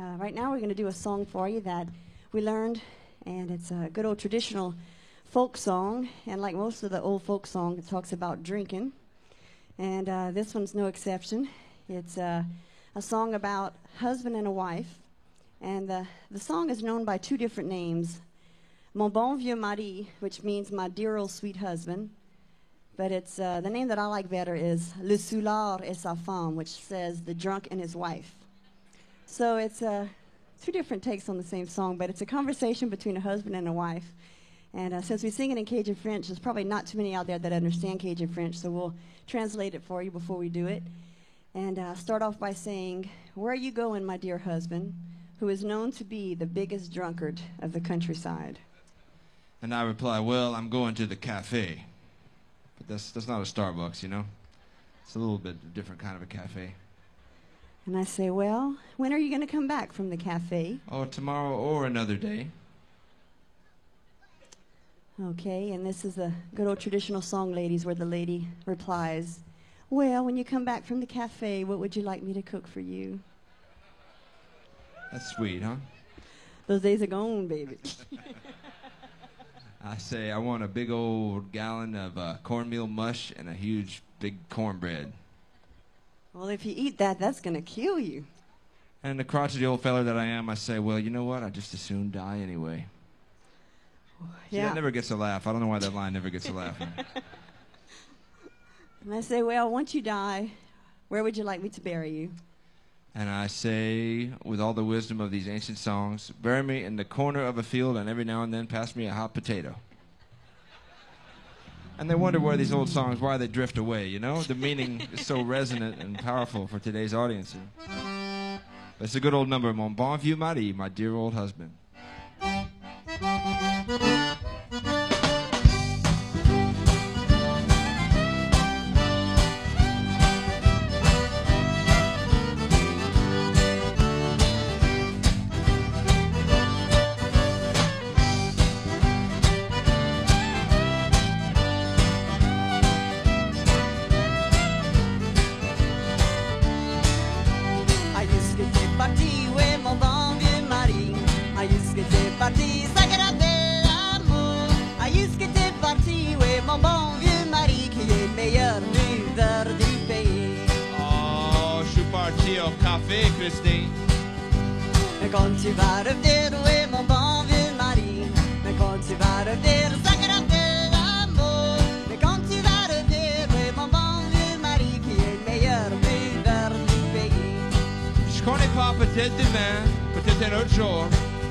Right now we're going to do a song for you that we learned, and it's a good old traditional folk song. And like most of the old folk songs, it talks about drinking. And this one's no exception. It's a song about husband and a wife. And the song is known by two different names. Mon bon vieux mari, which means my dear old sweet husband. But it's the name that I like better is Le Soulard et sa femme, which says the drunk and his wife. So it's two different takes on the same song, but it's a conversation between a husband and a wife. And since we sing it in Cajun French, there's probably not too many out there that understand Cajun French, so we'll translate it for you before we do it. And start off by saying, "Where are you going, my dear husband, who is known to be the biggest drunkard of the countryside?" And I reply, "Well, I'm going to the cafe." But that's not a Starbucks, you know? It's a little bit different kind of a cafe. And I say, "Well, when are you going to come back from the cafe?" Oh, tomorrow or another day. Okay, and this is a good old traditional song, ladies, where the lady replies, "Well, when you come back from the cafe, what would you like me to cook for you?" That's sweet, huh? Those days are gone, baby. I say, I want a big old gallon of cornmeal mush and a huge big cornbread. Well, if you eat that, that's going to kill you. And the crotchety old feller that I am, I say, well, you know what? I just as soon die anyway. See, Yeah. that never gets a laugh. I don't know why that line never gets a laugh. And I say, "Well, once you die, where would you like me to bury you?" And I say, with all the wisdom of these ancient songs, bury me in the corner of a field and every now and then pass me a hot potato. And they wonder where these old songs, why they drift away, you know? The meaning is so resonant and powerful for today's audience. But it's a good old number, Mon bon vieux mari, my dear old husband. Christine. Mais quand tu vas revenir, oui, mon bon vieux mari. Mais quand tu vas revenir, ça gratte l'amour. Mais quand tu vas revenir, oui, mon bon vieux mari, qui est le meilleur buveur du pays. Je connais pas, peut-être demain, peut-être un autre jour.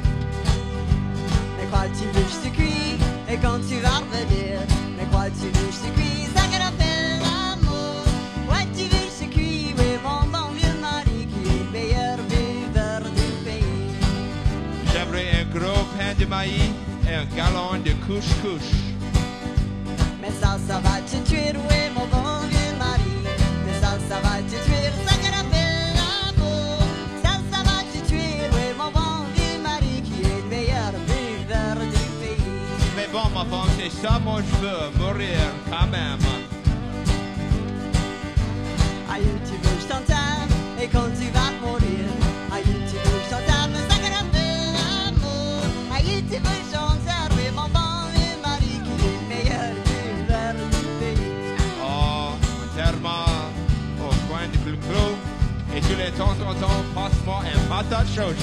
Mais quoi tu veux, je te cuis. Et quand tu vas revenir, mais quoi tu veux, je te cuis. Ça gratte l'amour. Ouais, tu veux, je te cuis, oui, mon bon vieux mari, qui est le meilleur buveur du pays. J'aimerais un gros pain de maïs et un gallon de couche-couche. Mais ça va te tuer, oui, mon bon vieux mari. Mais ça va te tuer, ça grappelle l'amour. Ça va te tuer, oui, mon bon vieux mari, qui est le meilleur buveur du pays. Mais bon, ma femme, c'est ça, moi je veux mourir quand même. Aïe, tu veux, je t'entame, et quand tu vas mourir. Aïe, tu veux, je t'entame, ça grappelle l'amour. Aïe, tu veux, je t'entame, oui, mon bon vieux mari, qui est le meilleur buveur du pays. Oh, enterrement au coin du clou. Et tous les temps, passe-moi un patate chaude.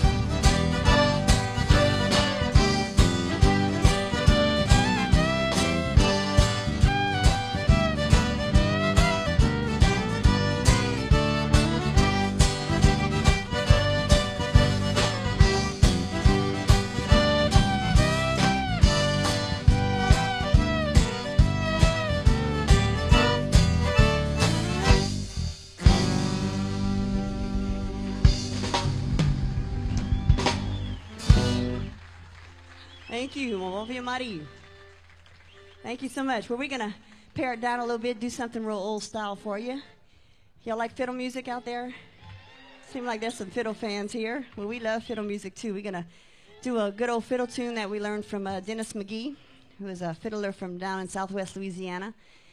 Thank you, mon bon vieux mari. Thank you so much. Well, we're going to pare it down a little bit, do something real old style for you. Y'all like fiddle music out there? Seems like there's some fiddle fans here. Well, we love fiddle music, too. We're going to do a good old fiddle tune that we learned from Dennis McGee, who is a fiddler from down in southwest Louisiana.